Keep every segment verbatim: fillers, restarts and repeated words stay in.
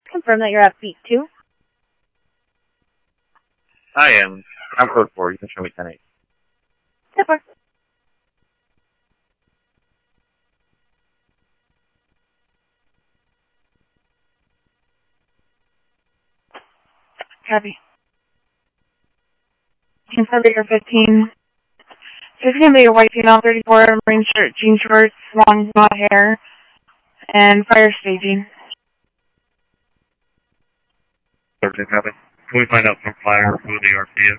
Confirm that you're at beat two. I am. I'm code four. You can show me ten eight. Super. Copy. Confirm Baker fifteen. This is going to be a white female, thirty-four, marine shirt, jean shorts, long blonde hair, and fire staging. thirteen, copy. Can we find out from Flyer who the R C is?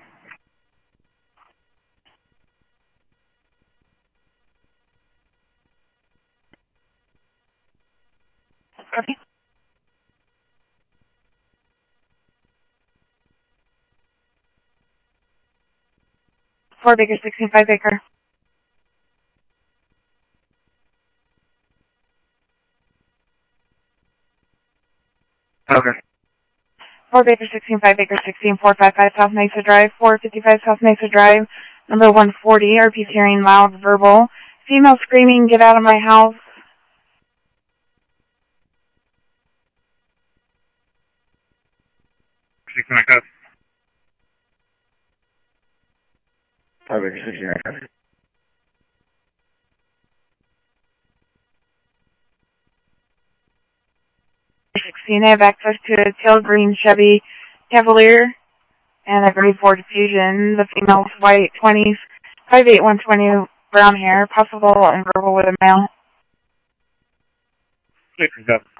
Copy. four Baker, sixteen, five Baker. Okay. four Baker, sixteen, five Baker, sixteen, four fifty-five South Mesa Drive, four fifty-five South Mesa Drive, number one forty, R P's hearing loud, verbal. Female screaming, get out of my house. sixteen, I copy. five Baker, sixteen, I copy. sixteen, I have access to a teal green Chevy Cavalier and a grade four Diffusion. The female's white, twenties, five eight, one twenty, brown hair, possible and verbal with a male. sixteen, copy.